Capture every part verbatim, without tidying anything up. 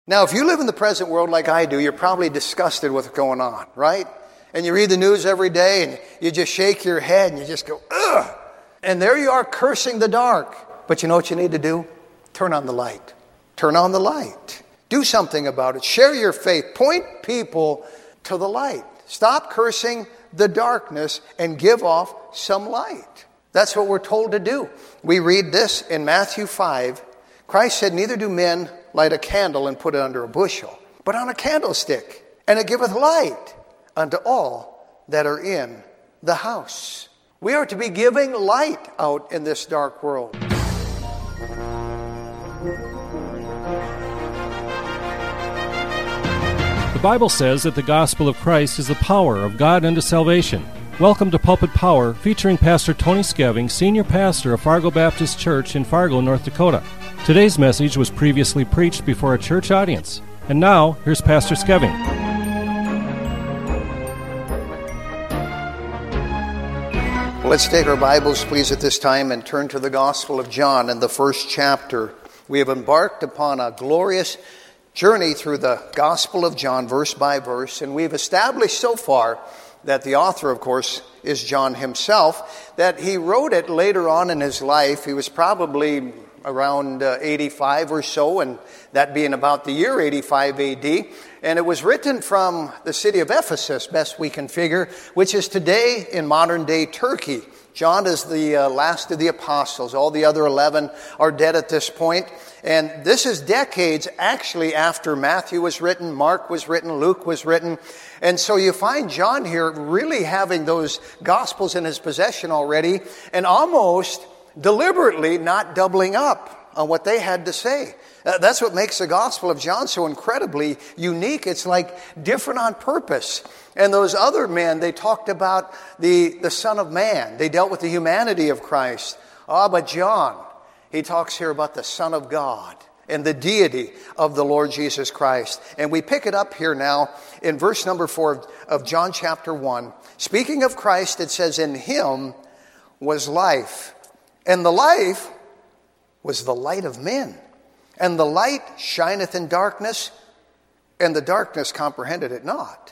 Now, if you live in the present world like I do, you're probably disgusted with what's going on, right? And you read the news every day and you just shake your head and you just go, ugh. And there you are cursing the dark. But you know what you need to do? Turn on the light. Turn on the light. Do something about it. Share your faith. Point people to the light. Stop cursing the darkness and give off some light. That's what we're told to do. We read this in Matthew five. Christ said, neither do men light a candle and put it under a bushel, but on a candlestick, and it giveth light unto all that are in the house. We are to be giving light out in this dark world. The Bible says that the gospel of Christ is the power of God unto salvation. Welcome to Pulpit Power, featuring Pastor Tony Skeving, Senior Pastor of Fargo Baptist Church in Fargo, North Dakota. Today's message was previously preached before a church audience. And now, here's Pastor Skeving. Let's take our Bibles, please, at this time and turn to the Gospel of John in the first chapter. We have embarked upon a glorious journey through the Gospel of John, verse by verse, and we've established so far that the author, of course, is John himself, that he wrote it later on in his life. He was probably around uh, eighty-five or so, and that being about the year eighty-five A D. And it was written from the city of Ephesus, best we can figure, which is today in modern-day Turkey. John is the uh, last of the apostles. All the other eleven are dead at this point. And this is decades actually after Matthew was written, Mark was written, Luke was written. And so you find John here really having those Gospels in his possession already, and almost deliberately not doubling up on what they had to say. Uh, that's what makes the Gospel of John so incredibly unique. It's like different on purpose. And those other men, they talked about the, the Son of Man. They dealt with the humanity of Christ. Ah, but John, he talks here about the Son of God and the deity of the Lord Jesus Christ. And we pick it up here now in verse number four of, of John chapter one. Speaking of Christ, it says, in him was life. And the life was the light of men. And the light shineth in darkness, and the darkness comprehended it not.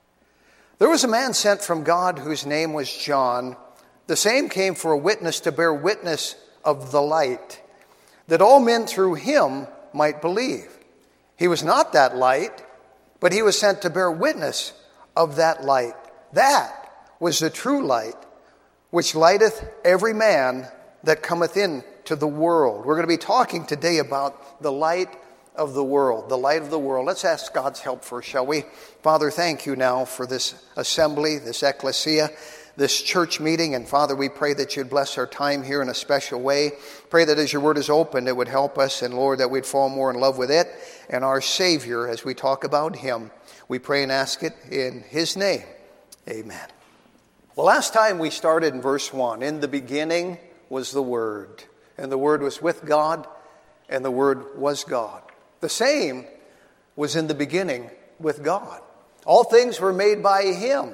There was a man sent from God whose name was John. The same came for a witness to bear witness of the light, that all men through him might believe. He was not that light, but he was sent to bear witness of that light. That was the true light, which lighteth every man that cometh in to the world. We're going to be talking today about the light of the world, the light of the world. Let's ask God's help first, shall we? Father, thank you now for this assembly, this ecclesia, this church meeting. And Father, we pray that you'd bless our time here in a special way. Pray that as your word is opened, it would help us. And Lord, that we'd fall more in love with it and our Savior as we talk about him. We pray and ask it in his name. Amen. Well, last time we started in verse one. In the beginning was the Word, and the Word was with God, and the Word was God. The same was in the beginning with God. All things were made by him,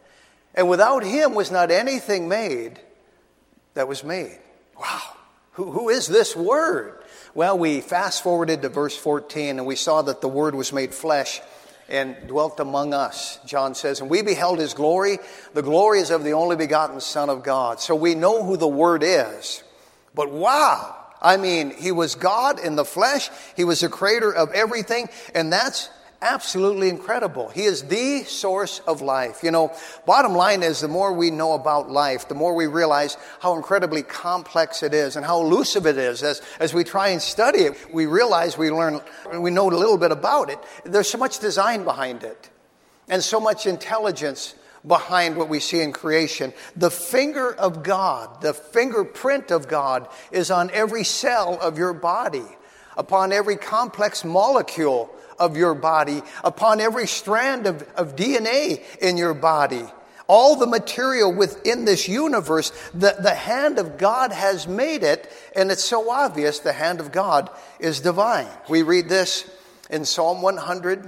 and without him was not anything made that was made. Wow, who, who is this Word? Well, we fast forwarded to verse fourteen, and we saw that the Word was made flesh and dwelt among us, John says. And we beheld his glory. The glory is of the only begotten Son of God. So we know who the Word is. But wow, I mean, he was God in the flesh. He was the creator of everything. And that's absolutely incredible. He is the source of life. You know, bottom line is, the more we know about life, the more we realize how incredibly complex it is and how elusive it is. As, as we try and study it, we realize we learn, we know a little bit about it. There's so much design behind it and so much intelligence behind what we see in creation. The finger of God, the fingerprint of God is on every cell of your body, upon every complex molecule of your body, upon every strand of, of D N A in your body. All the material within this universe, the, the hand of God has made it, and it's so obvious the hand of God is divine. We read this in Psalm one hundred.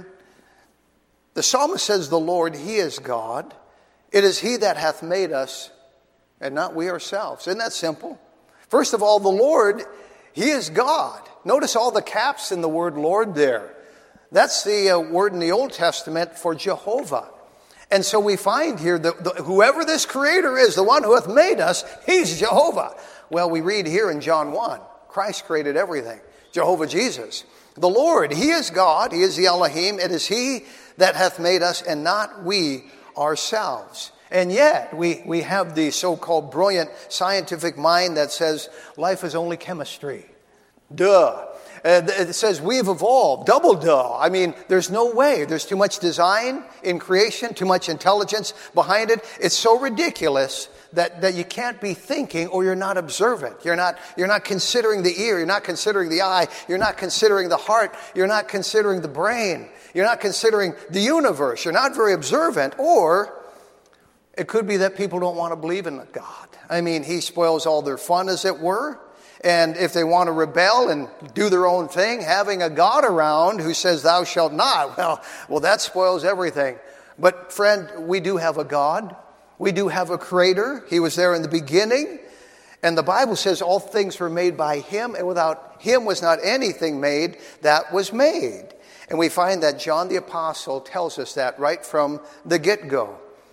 The psalmist says, the Lord, he is God. It is he that hath made us, and not we ourselves. Isn't that simple? First of all, the Lord, he is God. Notice all the caps in the word Lord there. That's the uh, word in the Old Testament for Jehovah. And so we find here that the, whoever this creator is, the one who hath made us, he's Jehovah. Well, we read here in John one, Christ created everything. Jehovah Jesus. The Lord, he is God, he is the Elohim. It is he that hath made us and not we ourselves. And yet we, we have the so-called brilliant scientific mind that says life is only chemistry. Duh. Uh, it says we've evolved. Double duh. I mean, there's no way. There's too much design in creation, too much intelligence behind it. It's so ridiculous that, that you can't be thinking or you're not observant. You're not, you're not considering the ear. You're not considering the eye. You're not considering the heart. You're not considering the brain. You're not considering the universe. You're not very observant. Or it could be that people don't want to believe in God. I mean, he spoils all their fun, as it were. And if they want to rebel and do their own thing, having a God around who says, thou shalt not, well, well, that spoils everything. But friend, we do have a God. We do have a creator. He was there in the beginning. And the Bible says all things were made by him, and without him was not anything made that was made. And we find that John the Apostle tells us that right from the get-go.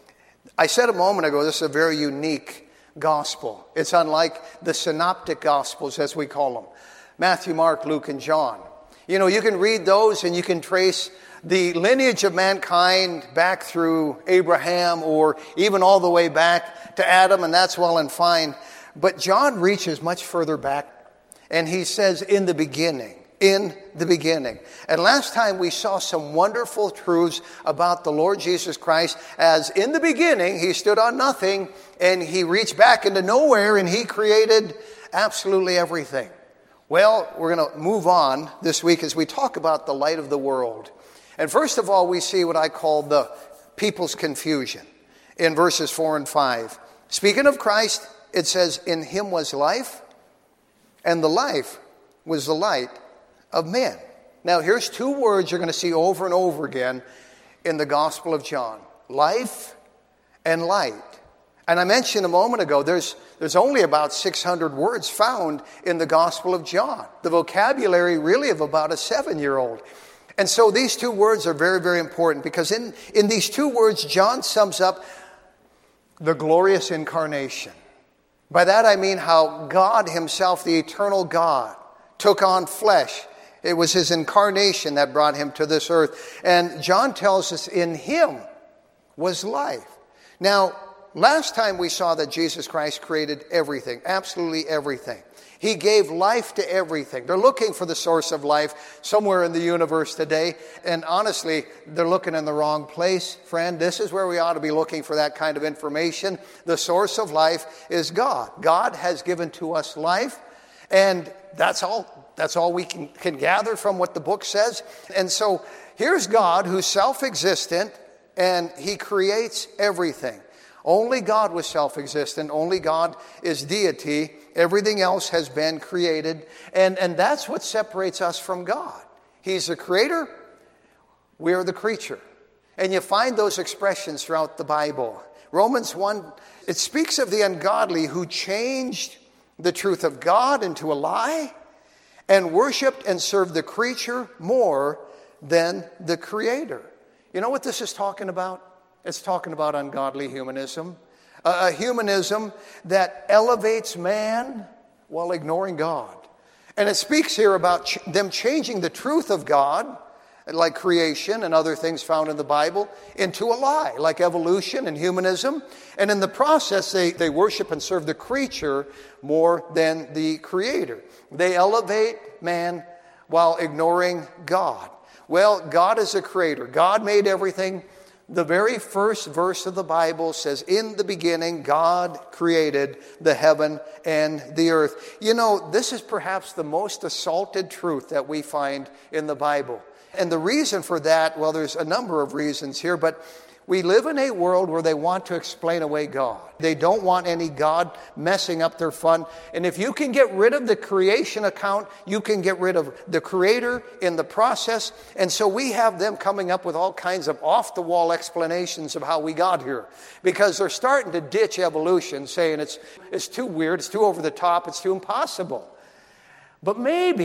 I said a moment ago, this is a very unique gospel. It's unlike the synoptic gospels, as we call them. Matthew, Mark, Luke, and John. You know, you can read those and you can trace the lineage of mankind back through Abraham or even all the way back to Adam, and that's well and fine. But John reaches much further back, and he says, in the beginning. In the beginning. And last time we saw some wonderful truths about the Lord Jesus Christ, as in the beginning he stood on nothing and he reached back into nowhere and he created absolutely everything. Well, we're going to move on this week as we talk about the light of the world. And first of all, we see what I call the people's confusion in verses four and five. Speaking of Christ, it says, in him was life, and the life was the light of men. Now, here's two words you're going to see over and over again in the Gospel of John. Life and light. And I mentioned a moment ago, there's, there's only about six hundred words found in the Gospel of John. The vocabulary really of about a seven-year-old. And so these two words are very, very important, because in, in these two words, John sums up the glorious incarnation. By that I mean how God himself, the eternal God, took on flesh. It was his incarnation that brought him to this earth. And John tells us in him was life. Now, last time we saw that Jesus Christ created everything, absolutely everything. He gave life to everything. They're looking for the source of life somewhere in the universe today. And honestly, they're looking in the wrong place, friend. This is where we ought to be looking for that kind of information. The source of life is God. God has given to us life, and that's all. That's all we can, can gather from what the book says. And so here's God who's self-existent, and he creates everything. Only God was self-existent. Only God is deity. Everything else has been created. And, and that's what separates us from God. He's the creator. We are the creature. And you find those expressions throughout the Bible. Romans one, it speaks of the ungodly who changed the truth of God into a lie, and worshiped and served the creature more than the Creator. You know what this is talking about? It's talking about ungodly humanism. A, a humanism that elevates man while ignoring God. And it speaks here about ch- them changing the truth of God, like creation and other things found in the Bible, into a lie, like evolution and humanism. And in the process, they, they worship and serve the creature more than the Creator. They elevate man while ignoring God. Well, God is a creator. God made everything. The very first verse of the Bible says, in the beginning, God created the heaven and the earth. You know, this is perhaps the most assaulted truth that we find in the Bible. And the reason for that, well, there's a number of reasons here, but we live in a world where they want to explain away God. They don't want any God messing up their fun. And if you can get rid of the creation account, you can get rid of the Creator in the process. And so we have them coming up with all kinds of off-the-wall explanations of how we got here. Because they're starting to ditch evolution, saying it's, it's too weird, it's too over the top, it's too impossible. But maybe,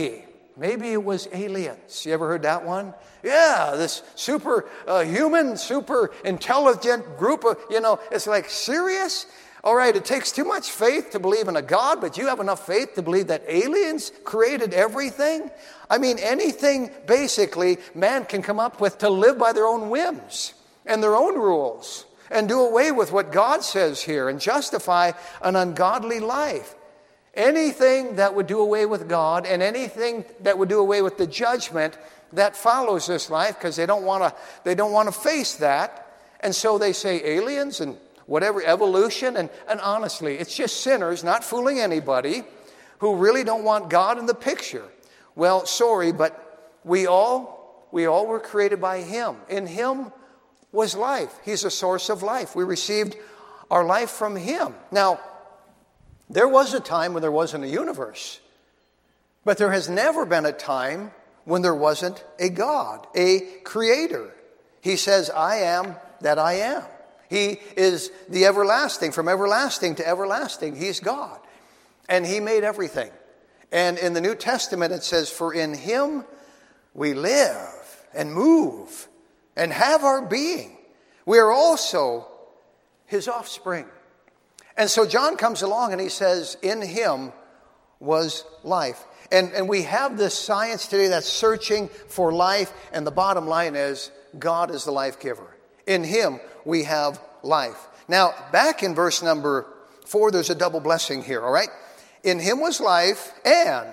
maybe it was aliens. You ever heard that one? Yeah, this super uh, human, super intelligent group of, you know, it's like, serious? All right, it takes too much faith to believe in a God, but you have enough faith to believe that aliens created everything? I mean, anything basically man can come up with to live by their own whims and their own rules and do away with what God says here and justify an ungodly life. Anything that would do away with God and anything that would do away with the judgment that follows this life, because they don't want to they don't want to face that. And so they say aliens and whatever, evolution, and, and honestly, it's just sinners not fooling anybody who really don't want God in the picture. Well, sorry, but we all we all were created by Him. In Him was life. He's a source of life. We received our life from Him. Now, there was a time when there wasn't a universe, but there has never been a time when there wasn't a God, a creator. He says, I am that I am. He is the everlasting, from everlasting to everlasting. He's God. And He made everything. And in the New Testament it says, for in Him we live and move and have our being. We are also His offspring. And so John comes along and he says, in Him was life. And, and we have this science today that's searching for life. And the bottom line is, God is the life giver. In Him we have life. Now, back in verse number four, there's a double blessing here, all right? In Him was life, and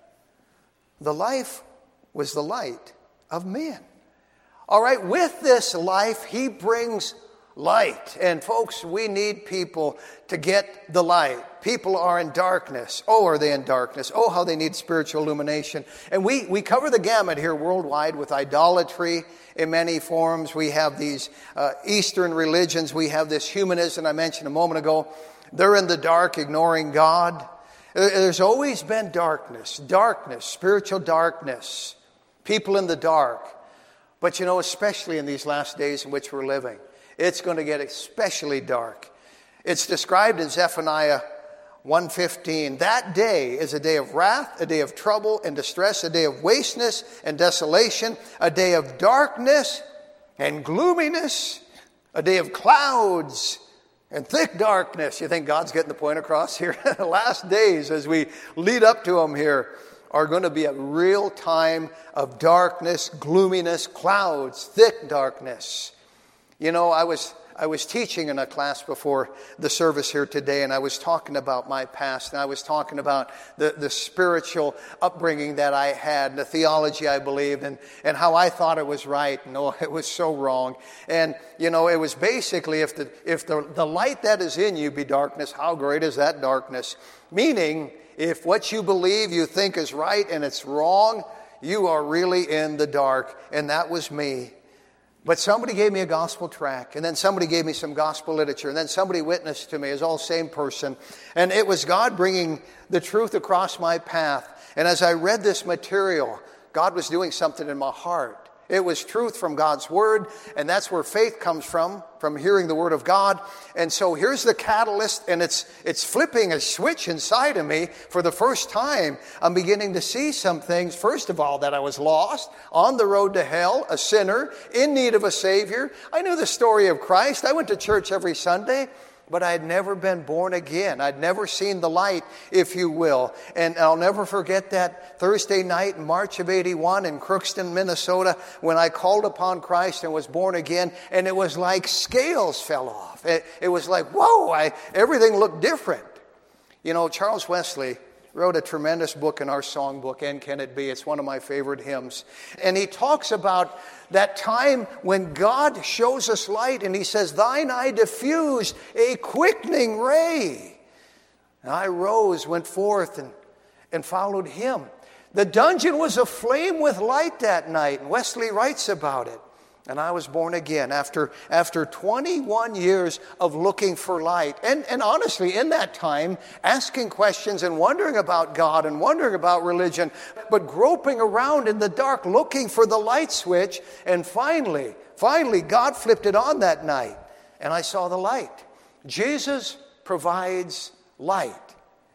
the life was the light of men. All right, with this life, He brings light. And folks, we need people to get the light. People are in darkness. Oh, are they in darkness? Oh, how they need spiritual illumination. And we, we cover the gamut here worldwide with idolatry in many forms. We have these uh, Eastern religions. We have this humanism I mentioned a moment ago. They're in the dark, ignoring God. There's always been darkness, darkness, spiritual darkness, people in the dark. But you know, especially in these last days in which we're living, it's going to get especially dark. It's described in Zephaniah one fifteen. That day is a day of wrath, a day of trouble and distress, a day of wasteness and desolation, a day of darkness and gloominess, a day of clouds and thick darkness. You think God's getting the point across here? The last days as we lead up to Him here are going to be a real time of darkness, gloominess, clouds, thick darkness. You know, I was I was teaching in a class before the service here today, and I was talking about my past, and I was talking about the, the spiritual upbringing that I had, and the theology I believed, and, and how I thought it was right, and oh, it was so wrong. And, you know, it was basically, if the if the, the light that is in you be darkness, how great is that darkness? Meaning, if what you believe you think is right and it's wrong, you are really in the dark, and that was me. But somebody gave me a gospel tract, and then somebody gave me some gospel literature, and then somebody witnessed to me. It was all the same person. And it was God bringing the truth across my path. And as I read this material, God was doing something in my heart. It was truth from God's Word, and that's where faith comes from, from hearing the Word of God. And so here's the catalyst, and it's it's flipping a switch inside of me. For the first time, I'm beginning to see some things. First of all, that I was lost, on the road to hell, a sinner, in need of a Savior. I knew the story of Christ. I went to church every Sunday. But I had never been born again. I'd never seen the light, if you will. And I'll never forget that Thursday night in March of eighty-one in Crookston, Minnesota, when I called upon Christ and was born again. And it was like scales fell off. It, it was like, whoa, I, everything looked different. You know, Charles Wesley wrote a tremendous book in our songbook, And Can It Be? It's one of my favorite hymns. And he talks about that time when God shows us light, and He says, thine eye diffused a quickening ray. And I rose, went forth, and, and followed Him. The dungeon was aflame with light that night, and Wesley writes about it. And I was born again after, after twenty-one years of looking for light. And, and honestly, in that time, asking questions and wondering about God and wondering about religion, but groping around in the dark, looking for the light switch. And finally, finally, God flipped it on that night. And I saw the light. Jesus provides light.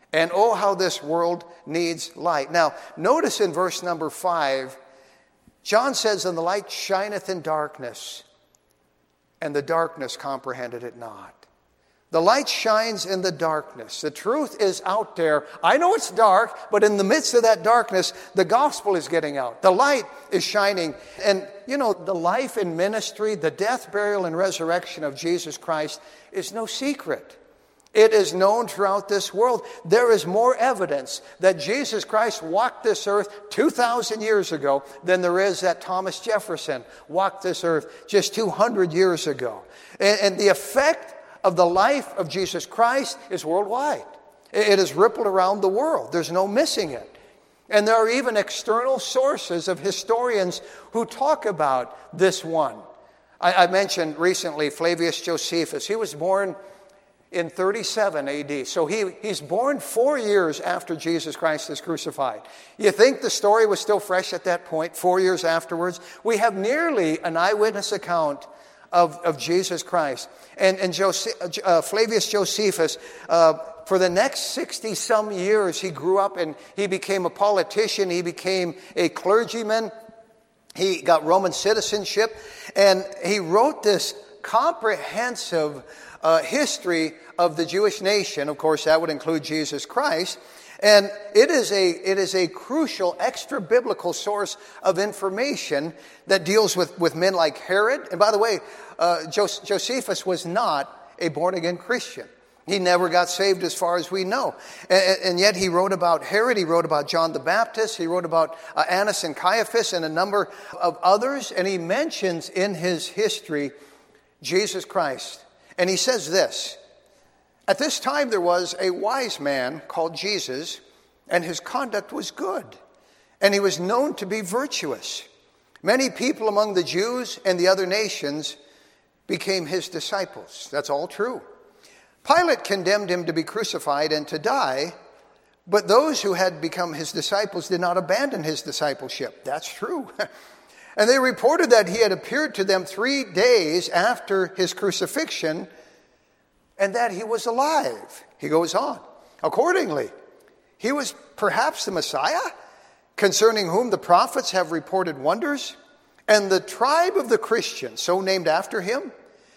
And oh, how this world needs light. Now, notice in verse number five, John says, and the light shineth in darkness, and the darkness comprehended it not. The light shines in the darkness. The truth is out there. I know it's dark, but in the midst of that darkness, the gospel is getting out. The light is shining. And, you know, the life and ministry, the death, burial, and resurrection of Jesus Christ is no secret. It is known throughout this world. There is more evidence that Jesus Christ walked this earth two thousand years ago than there is that Thomas Jefferson walked this earth just two hundred years ago. And, and the effect of the life of Jesus Christ is worldwide. It has rippled around the world. There's no missing it. And there are even external sources of historians who talk about this one. I, I mentioned recently Flavius Josephus. He was born in thirty-seven A D. So he, he's born four years after Jesus Christ is crucified. You think the story was still fresh at that point, four years afterwards? We have nearly an eyewitness account of, of Jesus Christ. And, and Jose, uh, Flavius Josephus, uh, for the next sixty-some years, he grew up and he became a politician. He became a clergyman. He got Roman citizenship. And he wrote this comprehensive Uh, history of the Jewish nation. Of course, that would include Jesus Christ. And it is a it is a crucial extra-biblical source of information that deals with, with men like Herod. And by the way, uh, Jos- Josephus was not a born-again Christian. He never got saved as far as we know. And, and yet he wrote about Herod, he wrote about John the Baptist, he wrote about uh, Annas and Caiaphas and a number of others. And he mentions in his history Jesus Christ. And he says this, at this time there was a wise man called Jesus, and his conduct was good, and he was known to be virtuous. Many people among the Jews and the other nations became his disciples. That's all true. Pilate condemned him to be crucified and to die, but those who had become his disciples did not abandon his discipleship. That's true. And they reported that he had appeared to them three days after his crucifixion and that he was alive. He goes on. Accordingly, he was perhaps the Messiah, concerning whom the prophets have reported wonders. And the tribe of the Christians, so named after him,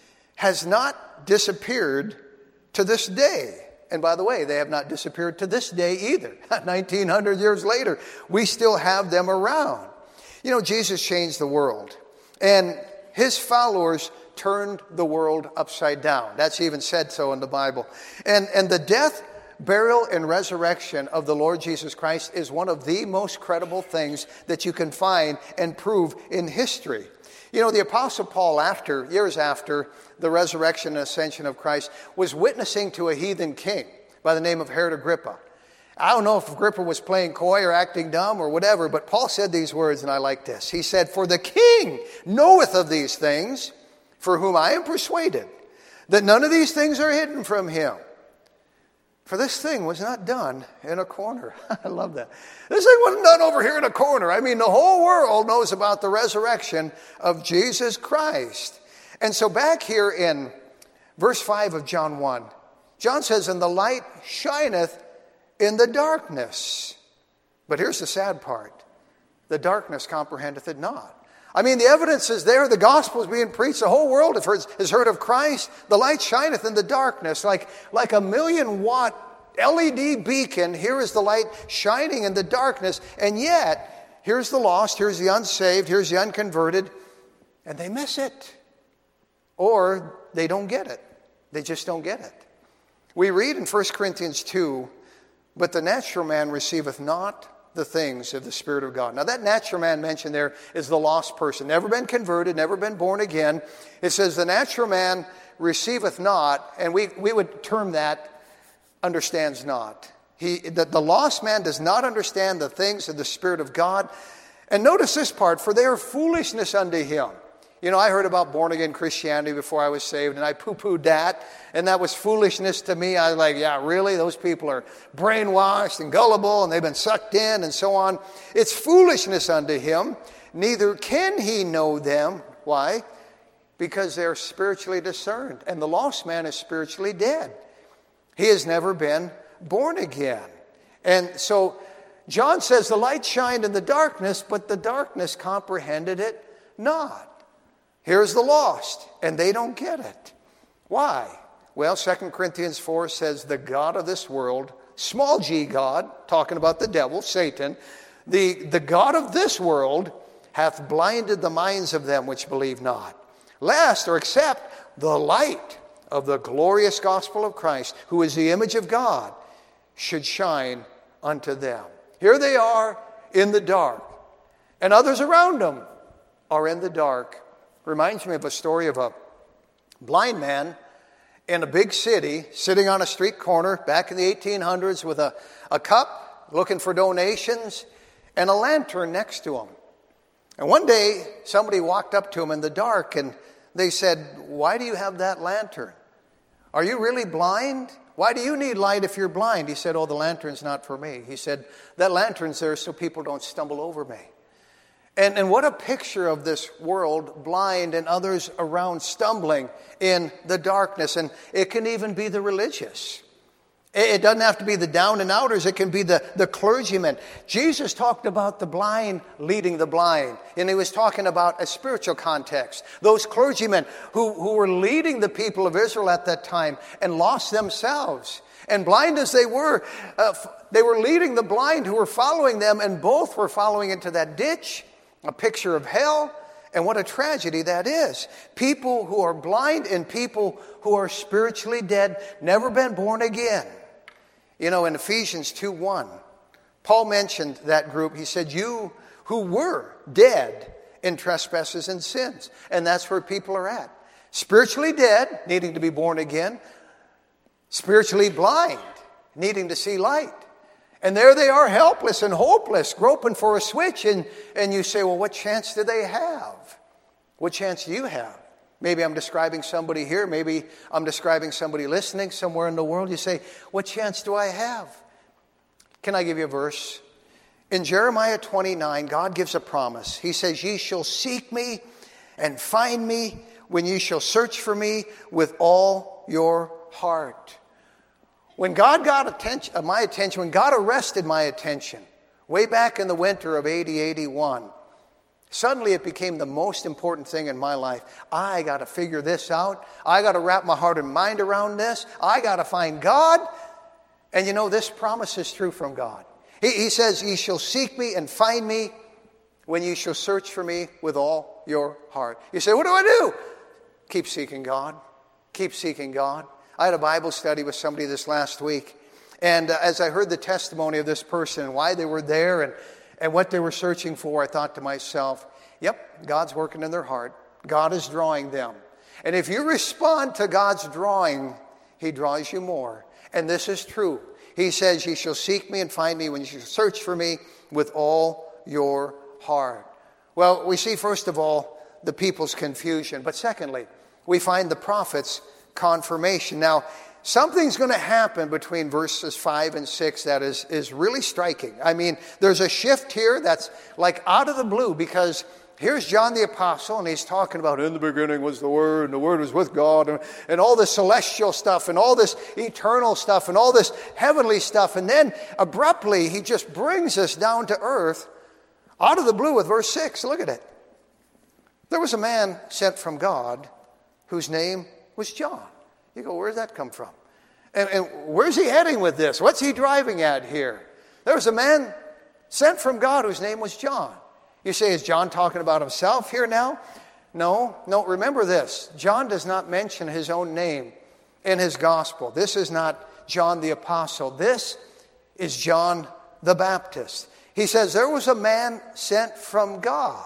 has not disappeared to this day. And by the way, they have not disappeared to this day either. nineteen hundred years later, we still have them around. You know, Jesus changed the world, and his followers turned the world upside down. That's even said so in the Bible. And, and the death, burial, and resurrection of the Lord Jesus Christ is one of the most credible things that you can find and prove in history. You know, the Apostle Paul, after years after the resurrection and ascension of Christ, was witnessing to a heathen king by the name of Herod Agrippa. I don't know if Agrippa was playing coy or acting dumb or whatever, but Paul said these words, and I like this. He said, "For the king knoweth of these things, for whom I am persuaded, that none of these things are hidden from him. For this thing was not done in a corner." I love that. This thing wasn't done over here in a corner. I mean, the whole world knows about the resurrection of Jesus Christ. And so back here in verse five of John one, John says, "And the light shineth in the darkness." But here's the sad part. The darkness comprehendeth it not. I mean, the evidence is there. The gospel is being preached. The whole world has heard of Christ. The light shineth in the darkness. Like, like a million watt L E D beacon, here is the light shining in the darkness. And yet, here's the lost, here's the unsaved, here's the unconverted, and they miss it. Or they don't get it. They just don't get it. We read in First Corinthians two, "But the natural man receiveth not the things of the Spirit of God." Now that natural man mentioned there is the lost person. Never been converted, never been born again. It says the natural man receiveth not, and we, we would term that understands not. He, the, the lost man does not understand the things of the Spirit of God. And notice this part, "For they are foolishness unto him." You know, I heard about born-again Christianity before I was saved, and I poo-pooed that, and that was foolishness to me. I was like, yeah, really? Those people are brainwashed and gullible, and they've been sucked in, and so on. It's foolishness unto him. Neither can he know them. Why? Because they're spiritually discerned, and the lost man is spiritually dead. He has never been born again. And so John says the light shined in the darkness, but the darkness comprehended it not. Here's the lost, and they don't get it. Why? Well, Second Corinthians four says the God of this world, small g God, talking about the devil, Satan, the, the God of this world hath blinded the minds of them which believe not, lest or except the light of the glorious gospel of Christ, who is the image of God, should shine unto them. Here they are in the dark, and others around them are in the dark. Reminds me of a story of a blind man in a big city sitting on a street corner back in the eighteen hundreds with a, a cup looking for donations and a lantern next to him. And one day somebody walked up to him in the dark and they said, "Why do you have that lantern? Are you really blind? Why do you need light if you're blind?" He said, "Oh, the lantern's not for me." He said, "That lantern's there so people don't stumble over me." And, and what a picture of this world, blind and others around stumbling in the darkness. And it can even be the religious. It doesn't have to be the down and outers. It can be the, the clergymen. Jesus talked about the blind leading the blind. And he was talking about a spiritual context. Those clergymen who, who were leading the people of Israel at that time and lost themselves. And blind as they were, uh, they were leading the blind who were following them, and both were following into that ditch. A picture of hell, and what a tragedy that is. People who are blind and people who are spiritually dead, never been born again. You know, in Ephesians two one, Paul mentioned that group. He said, "You who were dead in trespasses and sins." And that's where people are at. Spiritually dead, needing to be born again. Spiritually blind, needing to see light. And there they are, helpless and hopeless, groping for a switch. And, and you say, well, what chance do they have? What chance do you have? Maybe I'm describing somebody here. Maybe I'm describing somebody listening somewhere in the world. You say, what chance do I have? Can I give you a verse? In Jeremiah twenty-nine, God gives a promise. He says, "Ye shall seek me and find me when ye shall search for me with all your heart." When God got attention, uh, my attention, when God arrested my attention, way back in the winter of eighty, eighty-one, suddenly it became the most important thing in my life. I got to figure this out. I got to wrap my heart and mind around this. I got to find God. And you know, this promise is true from God. He, he says, "Ye shall seek me and find me when ye shall search for me with all your heart." You say, what do I do? Keep seeking God. Keep seeking God. I had a Bible study with somebody this last week. And uh, as I heard the testimony of this person and why they were there and, and what they were searching for, I thought to myself, yep, God's working in their heart. God is drawing them. And if you respond to God's drawing, He draws you more. And this is true. He says, "Ye shall seek me and find me when you shall search for me with all your heart." Well, we see, first of all, the people's confusion. But secondly, we find the prophets' confirmation. Now, something's going to happen between verses five and six that is, is really striking. I mean, there's a shift here that's like out of the blue, because here's John the Apostle, and he's talking about, in the beginning was the Word, and the Word was with God, and, and all this celestial stuff, and all this eternal stuff, and all this heavenly stuff. And then abruptly, he just brings us down to earth out of the blue with verse six. Look at it. "There was a man sent from God whose name was John." You go, where's that come from? And, and where's he heading with this? What's he driving at here? There was a man sent from God whose name was John. You say, is John talking about himself here now? No, no, remember this. John does not mention his own name in his gospel. This is not John the Apostle. This is John the Baptist. He says, there was a man sent from God.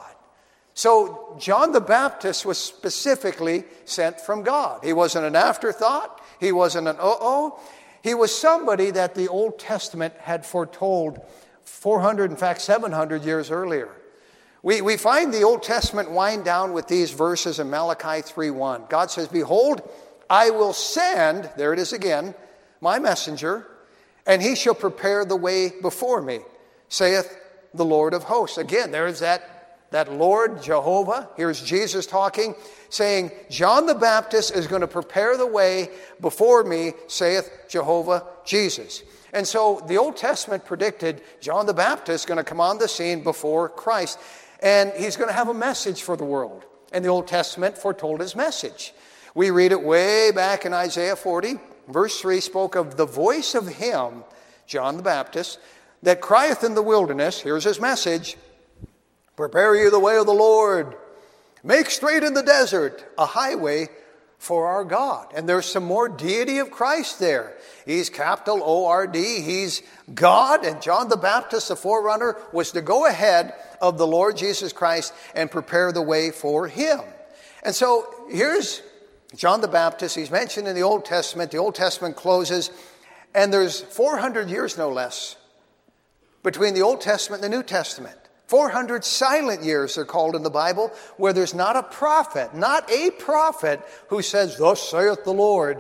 So John the Baptist was specifically sent from God. He wasn't an afterthought. He wasn't an uh-oh. He was somebody that the Old Testament had foretold four hundred, in fact seven hundred years earlier. We, we find the Old Testament wind down with these verses in Malachi three one. God says, "Behold, I will send," there it is again, "my messenger, and he shall prepare the way before me, saith the Lord of hosts." Again, there's that That Lord, Jehovah, here's Jesus talking, saying, John the Baptist is going to prepare the way before me, saith Jehovah Jesus. And so the Old Testament predicted John the Baptist is going to come on the scene before Christ, and he's going to have a message for the world. And the Old Testament foretold his message. We read it way back in Isaiah forty, verse three, spoke of the voice of him, John the Baptist, that crieth in the wilderness. Here's his message: prepare you the way of the Lord. Make straight in the desert a highway for our God. And there's some more deity of Christ there. He's capital O R D. He's God. And John the Baptist, the forerunner, was to go ahead of the Lord Jesus Christ and prepare the way for him. And so here's John the Baptist. He's mentioned in the Old Testament. The Old Testament closes, and there's four hundred years, no less, between the Old Testament and the New Testament. four hundred silent years, they're called in the Bible, where there's not a prophet, not a prophet who says, thus saith the Lord,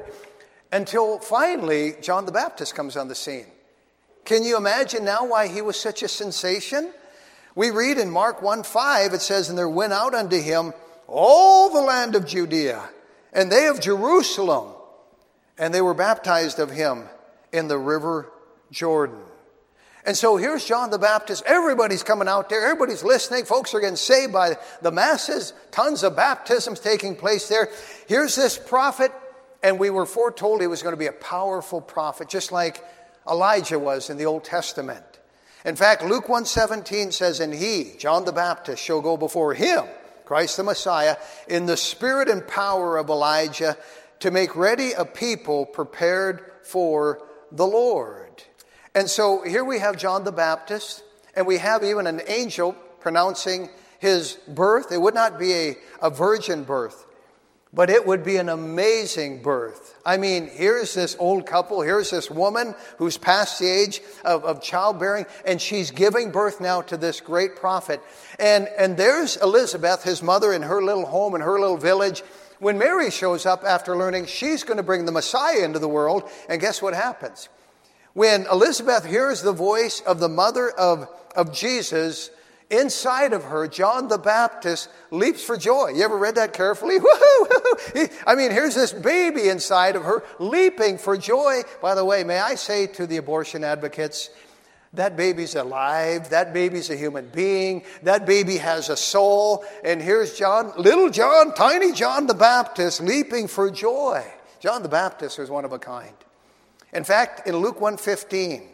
until finally John the Baptist comes on the scene. Can you imagine now why he was such a sensation? We read in Mark one five, it says, and there went out unto him all the land of Judea, and they of Jerusalem, and they were baptized of him in the river Jordan. And so here's John the Baptist. Everybody's coming out there. Everybody's listening. Folks are getting saved by the masses. Tons of baptisms taking place there. Here's this prophet, and we were foretold he was going to be a powerful prophet, just like Elijah was in the Old Testament. In fact, Luke one seventeen says, and he, John the Baptist, shall go before him, Christ the Messiah, in the spirit and power of Elijah, to make ready a people prepared for the Lord. And so here we have John the Baptist, and we have even an angel pronouncing his birth. It would not be a, a virgin birth, but it would be an amazing birth. I mean, here's this old couple, here's this woman who's past the age of, of childbearing, and she's giving birth now to this great prophet. And, and there's Elizabeth, his mother, in her little home, in her little village. When Mary shows up after learning she's going to bring the Messiah into the world, and guess what happens? When Elizabeth hears the voice of the mother of, of Jesus, inside of her, John the Baptist leaps for joy. You ever read that carefully? Woo-hoo! I mean, here's this baby inside of her leaping for joy. By the way, may I say to the abortion advocates, that baby's alive. That baby's a human being. That baby has a soul. And here's John, little John, tiny John the Baptist leaping for joy. John the Baptist was one of a kind. In fact, in Luke one fifteen,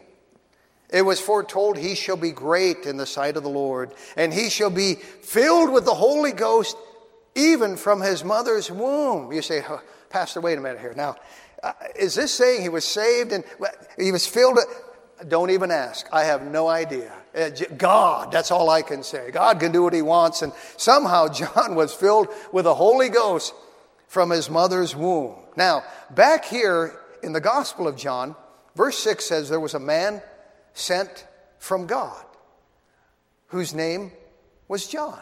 it was foretold he shall be great in the sight of the Lord, and he shall be filled with the Holy Ghost even from his mother's womb. You say, oh, Pastor, wait a minute here. Now, uh, is this saying he was saved and he was filled? Don't even ask. I have no idea. Uh, God, that's all I can say. God can do what he wants, and somehow John was filled with the Holy Ghost from his mother's womb. Now, back here in the Gospel of John, verse six says there was a man sent from God whose name was John.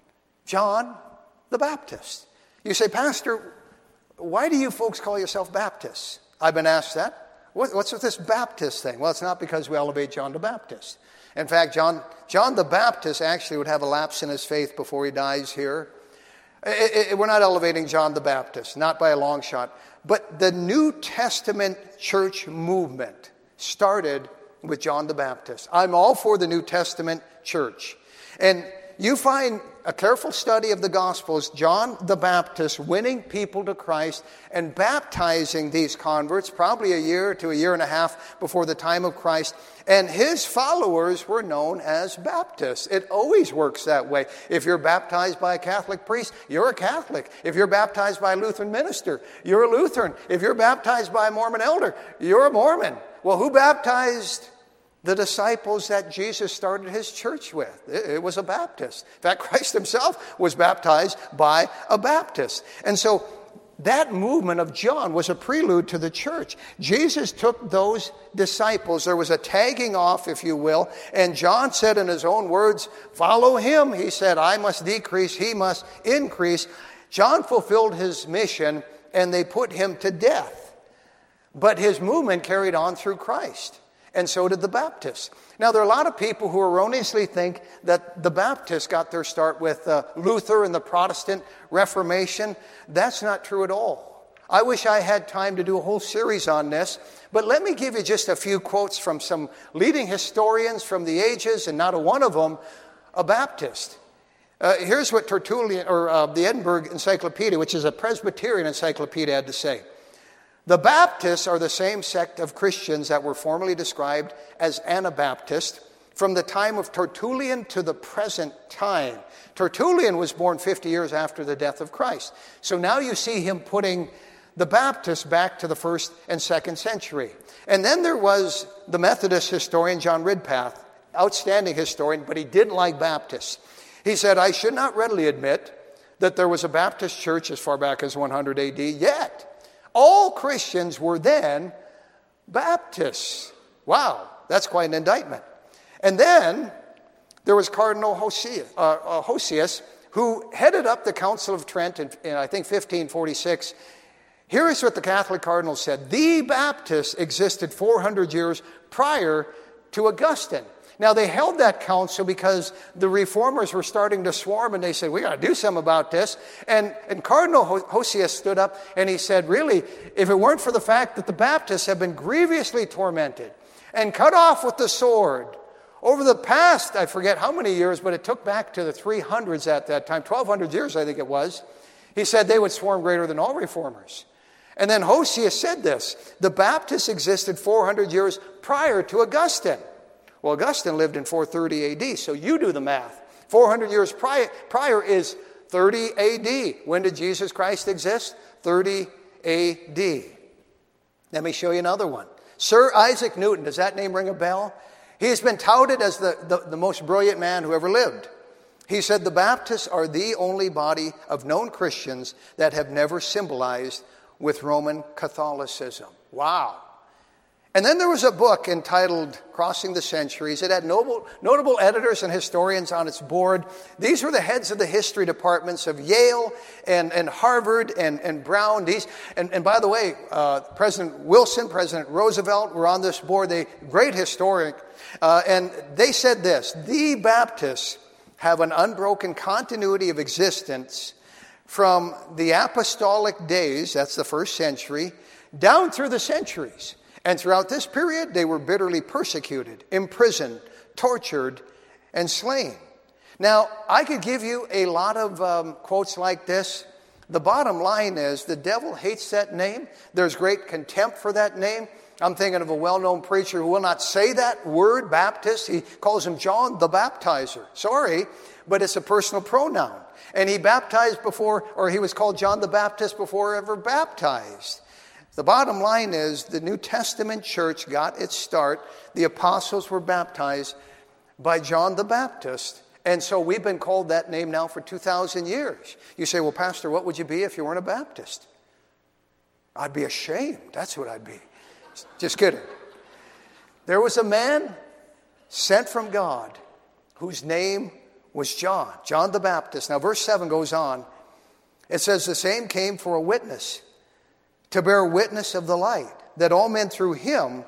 John the Baptist. You say, Pastor, why do you folks call yourself Baptists? I've been asked that. What, what's with this Baptist thing? Well, it's not because we elevate John the Baptist. In fact, John, John the Baptist actually would have a lapse in his faith before he dies here. It, it, we're not elevating John the Baptist, not by a long shot. But the New Testament church movement started with John the Baptist. I'm all for the New Testament church. And you find a careful study of the Gospels, John the Baptist winning people to Christ and baptizing these converts, probably a year to a year and a half before the time of Christ. And his followers were known as Baptists. It always works that way. If you're baptized by a Catholic priest, you're a Catholic. If you're baptized by a Lutheran minister, you're a Lutheran. If you're baptized by a Mormon elder, you're a Mormon. Well, who baptized the disciples that Jesus started his church with? It was a Baptist. In fact, Christ himself was baptized by a Baptist. And so that movement of John was a prelude to the church. Jesus took those disciples. There was a tagging off, if you will. And John said in his own words, follow him. He said, I must decrease, he must increase. John fulfilled his mission, and they put him to death. But his movement carried on through Christ. And so did the Baptists. Now, there are a lot of people who erroneously think that the Baptists got their start with uh, Luther and the Protestant Reformation. That's not true at all. I wish I had time to do a whole series on this, but let me give you just a few quotes from some leading historians from the ages, and not a one of them a Baptist. Uh, here's what Tertullian, or uh, the Edinburgh Encyclopedia, which is a Presbyterian encyclopedia, had to say. The Baptists are the same sect of Christians that were formerly described as Anabaptist from the time of Tertullian to the present time. Tertullian was born fifty years after the death of Christ. So now you see him putting the Baptists back to the first and second century. And then there was the Methodist historian John Ridpath, outstanding historian, but he didn't like Baptists. He said, I should not readily admit that there was a Baptist church as far back as one hundred A D, yet all Christians were then Baptists. Wow, that's quite an indictment. And then there was Cardinal Hosius, uh, uh, Hosius, who headed up the Council of Trent in, in I think, fifteen forty-six. Here is what the Catholic cardinal said. The Baptists existed four hundred years prior to Augustine. Now, they held that council because the reformers were starting to swarm, and they said, we got to do something about this. And, and Cardinal Hosius stood up, and he said, really, if it weren't for the fact that the Baptists have been grievously tormented and cut off with the sword over the past, I forget how many years, but it took back to the three hundreds at that time, twelve hundred years, I think it was. He said they would swarm greater than all reformers. And then Hosius said this, the Baptists existed four hundred years prior to Augustine. Well, Augustine lived in four thirty A D, so you do the math. four hundred years prior, prior is thirty A D. When did Jesus Christ exist? thirty A D. Let me show you another one. Sir Isaac Newton, does that name ring a bell? He has been touted as the, the, the most brilliant man who ever lived. He said the Baptists are the only body of known Christians that have never symbolized with Roman Catholicism. Wow. And then there was a book entitled Crossing the Centuries. It had notable, notable editors and historians on its board. These were the heads of the history departments of Yale and, and Harvard and, and Brown. These, and, and by the way, uh, President Wilson, President Roosevelt were on this board. They great historian. Uh, and they said this, the Baptists have an unbroken continuity of existence from the apostolic days, that's the first century, down through the centuries. And throughout this period, they were bitterly persecuted, imprisoned, tortured, and slain. Now, I could give you a lot of um, quotes like this. The bottom line is the devil hates that name. There's great contempt for that name. I'm thinking of a well-known preacher who will not say that word, Baptist. He calls him John the Baptizer. Sorry, but it's a personal pronoun. And he baptized before, or he was called John the Baptist before ever baptized. The bottom line is the New Testament church got its start. The apostles were baptized by John the Baptist. And so we've been called that name now for two thousand years. You say, well, Pastor, what would you be if you weren't a Baptist? I'd be ashamed. That's what I'd be. Just kidding. There was a man sent from God whose name was John, John the Baptist. Now, verse seven goes on. It says, the same came for a witness, to bear witness of the light, that all men through him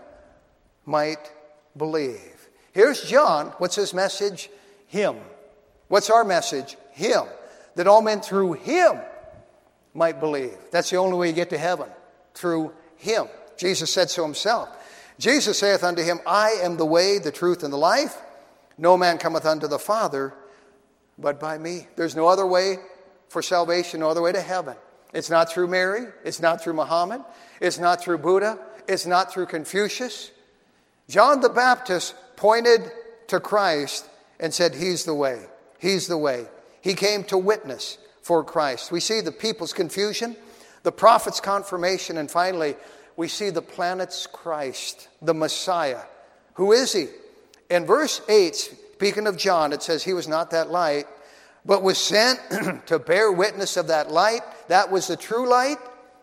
might believe. Here's John. What's his message? Him. What's our message? Him. That all men through him might believe. That's the only way you get to heaven, through him. Jesus said so himself. Jesus saith unto him, I am the way, the truth, and the life. No man cometh unto the Father but by me. There's no other way for salvation, no other way to heaven. It's not through Mary. It's not through Muhammad. It's not through Buddha. It's not through Confucius. John the Baptist pointed to Christ and said, he's the way. He's the way. He came to witness for Christ. We see the people's confusion, the prophet's confirmation, and finally, we see the planet's Christ, the Messiah. Who is he? In verse eight, speaking of John, it says he was not that light, but was sent to bear witness of that light. That was the true light,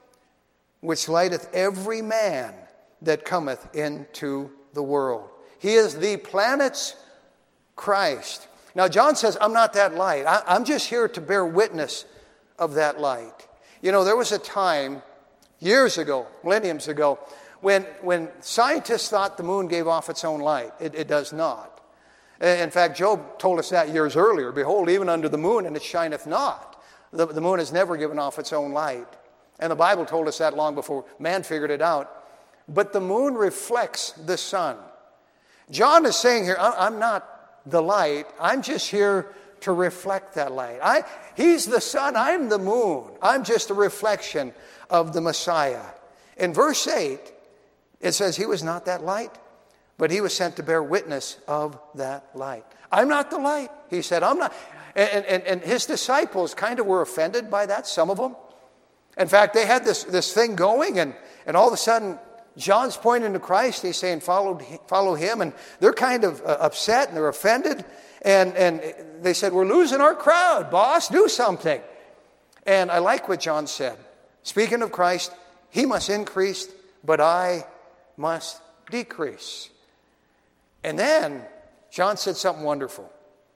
which lighteth every man that cometh into the world. He is the planet's Christ. Now, John says, I'm not that light. I, I'm just here to bear witness of that light. You know, there was a time, years ago, millenniums ago, when, when scientists thought the moon gave off its own light. It, it does not. In fact, Job told us that years earlier. Behold, even under the moon, and it shineth not. The, the moon has never given off its own light. And the Bible told us that long before man figured it out. But the moon reflects the sun. John is saying here, I'm not the light. I'm just here to reflect that light. I, he's the sun. I'm the moon. I'm just a reflection of the Messiah. In verse eight, it says he was not that light, but he was sent to bear witness of that light. I'm not the light, he said. I'm not. And, and, and his disciples kind of were offended by that, some of them. In fact, they had this, this thing going, and, and all of a sudden, John's pointing to Christ. He's saying, follow, follow him. And they're kind of uh, upset and they're offended. And, and they said, we're losing our crowd, boss. Do something. And I like what John said. Speaking of Christ, he must increase, but I must decrease. And then John said something wonderful.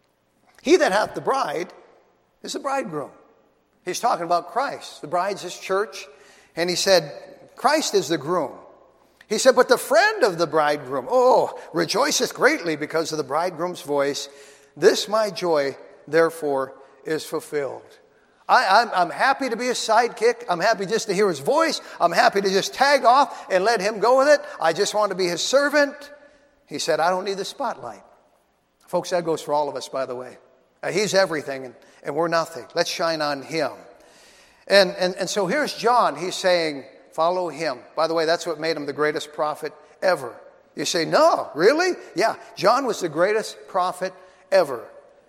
He that hath the bride is the bridegroom. He's talking about Christ. The bride's his church. And he said, Christ is the groom. He said, but the friend of the bridegroom, oh, rejoiceth greatly because of the bridegroom's voice. This my joy, therefore, is fulfilled. I, I'm, I'm happy to be a sidekick. I'm happy just to hear his voice. I'm happy to just tag off and let him go with it. I just want to be his servant. He said, I don't need the spotlight. Folks, that goes for all of us, by the way. Uh, he's everything, and, and we're nothing. Let's shine on him. And, and, and so here's John. He's saying, follow him. By the way, that's what made him the greatest prophet ever. You say, no, really? Yeah, John was the greatest prophet ever.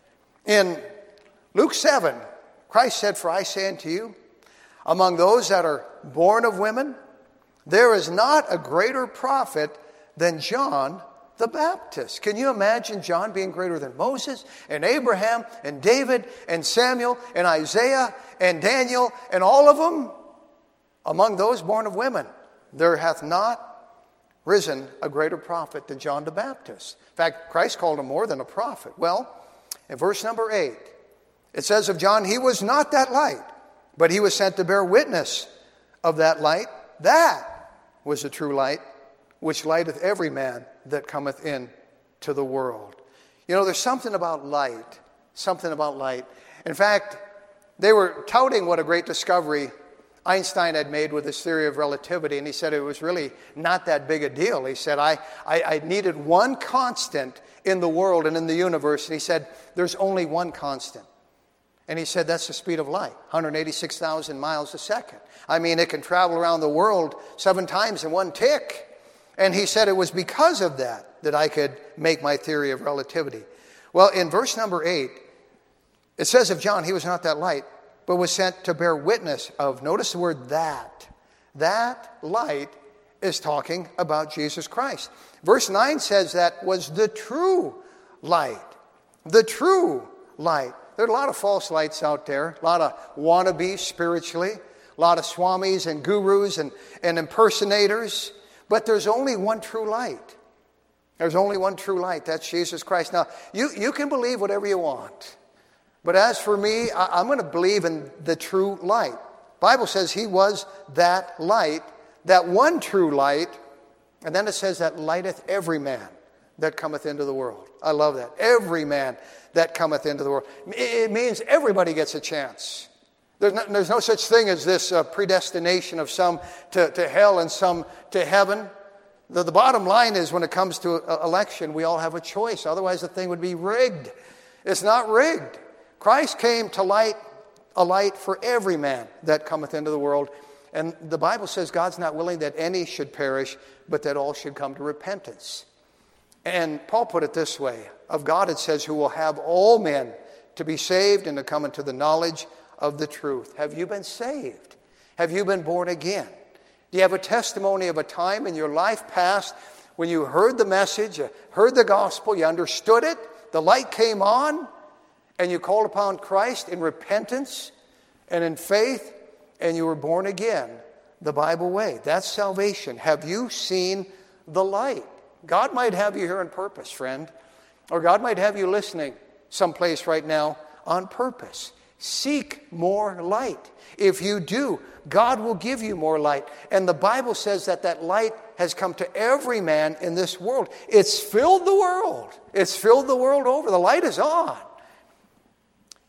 In Luke seven, Christ said, for I say unto you, among those that are born of women, there is not a greater prophet than John the Baptist. Can you imagine John being greater than Moses and Abraham and David and Samuel and Isaiah and Daniel and all of them? Among those born of women, there hath not risen a greater prophet than John the Baptist. In fact, Christ called him more than a prophet. Well, in verse number eight, it says of John, he was not that light, but he was sent to bear witness of that light. That was the true light, which lighteth every man that cometh in to the world. You know, there's something about light, something about light. In fact, they were touting what a great discovery Einstein had made with his theory of relativity, and he said it was really not that big a deal. He said, I, I, I needed one constant in the world and in the universe, and he said, there's only one constant. And he said, that's the speed of light, one hundred eighty-six thousand miles a second. I mean, it can travel around the world seven times in one tick. And he said it was because of that that I could make my theory of relativity. Well, in verse number eight, it says of John, he was not that light, but was sent to bear witness of, notice the word that. That light is talking about Jesus Christ. Verse nine says that was the true light. The true light. There are a lot of false lights out there, a lot of wannabes spiritually, a lot of swamis and gurus and, and impersonators, but there's only one true light. There's only one true light. That's Jesus Christ. Now, you, you can believe whatever you want. But as for me, I, I'm going to believe in the true light. The Bible says he was that light, that one true light. And then it says that lighteth every man that cometh into the world. I love that. Every man that cometh into the world. It means everybody gets a chance. There's no, there's no such thing as this uh, predestination of some to, to hell and some to heaven. The, the bottom line is when it comes to a, election, we all have a choice. Otherwise, the thing would be rigged. It's not rigged. Christ came to light a light for every man that cometh into the world. And the Bible says God's not willing that any should perish, but that all should come to repentance. And Paul put it this way. Of God it says, who will have all men to be saved and to come into the knowledge of the truth. Have you been saved? Have you been born again? Do you have a testimony of a time in your life past when you heard the message, you heard the gospel, you understood it, the light came on, and you called upon Christ in repentance and in faith, and you were born again the Bible way? That's salvation. Have you seen the light? God might have you here on purpose, friend. Or God might have you listening someplace right now on purpose. Seek more light. If you do, God will give you more light. And the Bible says that that light has come to every man in this world. It's filled the world. It's filled the world over. The light is on. You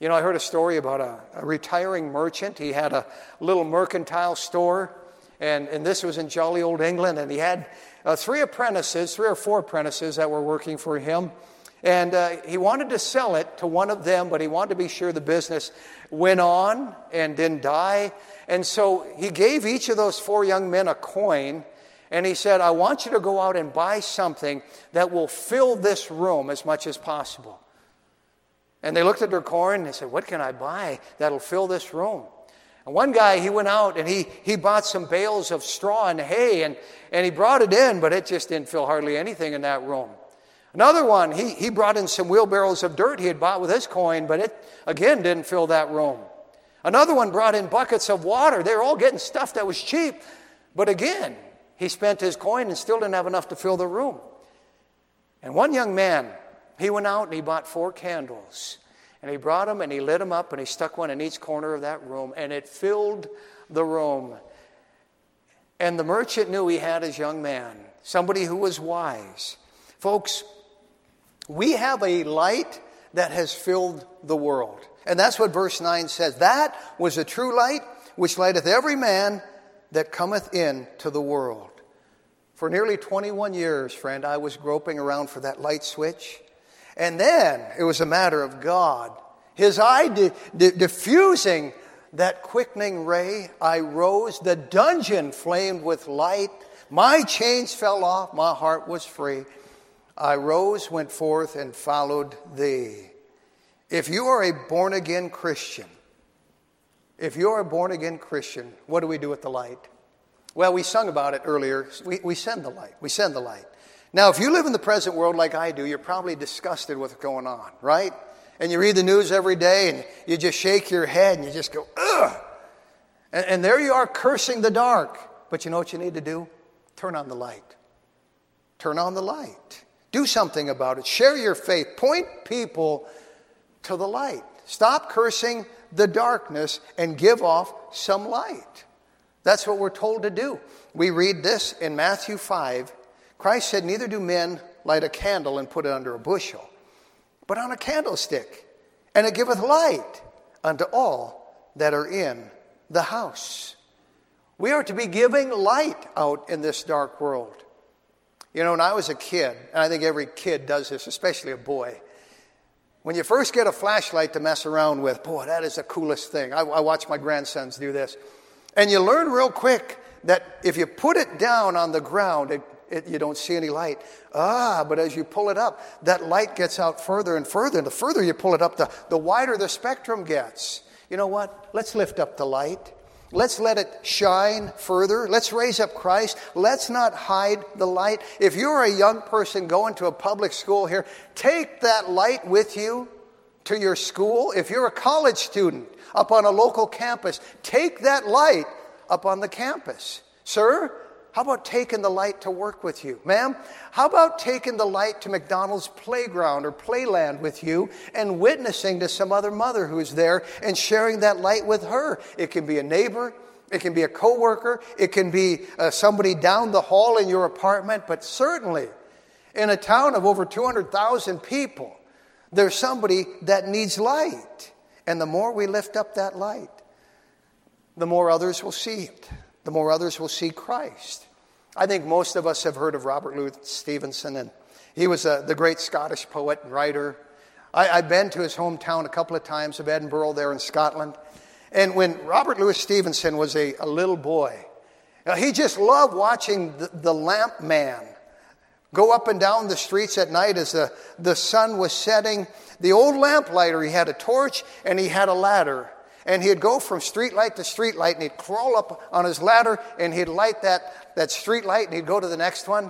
You know, I heard a story about a, a retiring merchant. He had a little mercantile store, and, and this was in jolly old England, and he had uh, three apprentices, three or four apprentices that were working for him. And uh, he wanted to sell it to one of them, but he wanted to be sure the business went on and didn't die. And so he gave each of those four young men a coin, and he said, I want you to go out and buy something that will fill this room as much as possible. And they looked at their coin and they said, what can I buy that'll fill this room? And one guy, he went out and he, he bought some bales of straw and hay, and, and he brought it in, but it just didn't fill hardly anything in that room. Another one, he, he brought in some wheelbarrows of dirt he had bought with his coin, but it, again, didn't fill that room. Another one brought in buckets of water. They were all getting stuff that was cheap, but again, he spent his coin and still didn't have enough to fill the room. And one young man, he went out and he bought four candles. And he brought them and he lit them up and he stuck one in each corner of that room. And it filled the room. And the merchant knew he had his young man, somebody who was wise. Folks, we have a light that has filled the world. And that's what verse nine says. That was a true light which lighteth every man that cometh in to the world. For nearly twenty-one years, friend, I was groping around for that light switch. And then it was a matter of God, His eye di- di- diffusing that quickening ray. I rose, the dungeon flamed with light. My chains fell off, my heart was free. I rose, went forth, and followed thee. If you are a born-again Christian, if you are a born-again Christian, what do we do with the light? Well, we sung about it earlier. We, we send the light. We send the light. Now, if you live in the present world like I do, you're probably disgusted with what's going on, right? And you read the news every day, and you just shake your head, and you just go, ugh! And, and there you are cursing the dark. But you know what you need to do? Turn on the light. Turn on the light. Do something about it. Share your faith. Point people to the light. Stop cursing the darkness and give off some light. That's what we're told to do. We read this in Matthew five. Christ said, neither do men light a candle and put it under a bushel, but on a candlestick, and it giveth light unto all that are in the house. We are to be giving light out in this dark world. You know, when I was a kid, and I think every kid does this, especially a boy, when you first get a flashlight to mess around with, boy, that is the coolest thing. I, I watch my grandsons do this. And you learn real quick that if you put it down on the ground, it, it, you don't see any light. Ah, but as you pull it up, that light gets out further and further. And the further you pull it up, the, the wider the spectrum gets. You know what? Let's lift up the light. Let's let it shine further. Let's raise up Christ. Let's not hide the light. If you're a young person going to a public school here, take that light with you to your school. If you're a college student up on a local campus, take that light up on the campus. Sir, how about taking the light to work with you? Ma'am, how about taking the light to McDonald's playground or playland with you and witnessing to some other mother who's there and sharing that light with her? It can be a neighbor. It can be a coworker. It can be uh, somebody down the hall in your apartment. But certainly, in a town of over two hundred thousand people, there's somebody that needs light. And the more we lift up that light, the more others will see it. The more others will see Christ. I think most of us have heard of Robert Louis Stevenson, and he was uh, the great Scottish poet and writer. I, I've been to his hometown a couple of times of Edinburgh there in Scotland. And when Robert Louis Stevenson was a, a little boy, uh, he just loved watching the, the lamp man go up and down the streets at night as the, the sun was setting. The old lamplighter, he had a torch and he had a ladder. And he'd go from street light to street light, and he'd crawl up on his ladder, and he'd light that, that street light, and he'd go to the next one.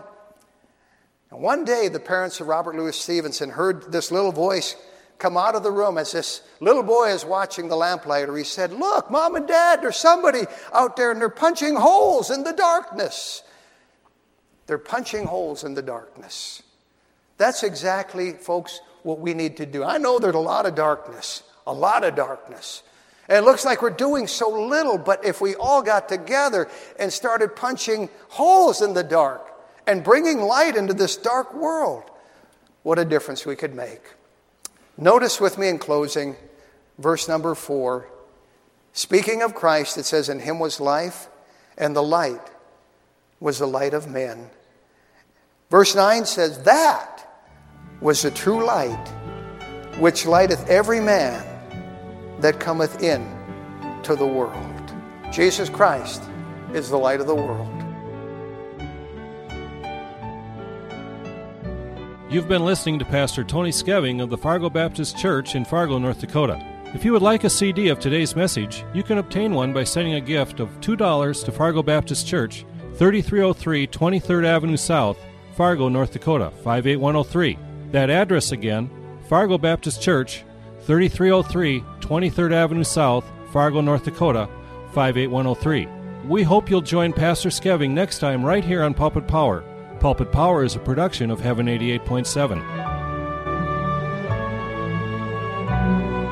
And one day, the parents of Robert Louis Stevenson heard this little voice come out of the room as this little boy is watching the lamplighter. He said, "Look, Mom and Dad, there's somebody out there, and they're punching holes in the darkness." They're punching holes in the darkness. That's exactly, folks, what we need to do. I know there's a lot of darkness, a lot of darkness. And it looks like we're doing so little, but if we all got together and started punching holes in the dark and bringing light into this dark world, what a difference we could make. Notice with me in closing verse number four. Speaking of Christ, it says, in him was life, and the light was the light of men. Verse nine says, that was the true light, which lighteth every man that cometh in to the world. Jesus Christ is the light of the world. You've been listening to Pastor Tony Skeving of the Fargo Baptist Church in Fargo, North Dakota. If you would like a C D of today's message, you can obtain one by sending a gift of two dollars to Fargo Baptist Church, thirty-three oh three twenty-third Avenue South, Fargo, North Dakota, five eight one oh three. That address again, Fargo Baptist Church, thirty-three oh three twenty-third Avenue South, Fargo, North Dakota, five eight one oh three. We hope you'll join Pastor Skeving next time right here on Pulpit Power. Pulpit Power is a production of Heaven eighty-eight point seven.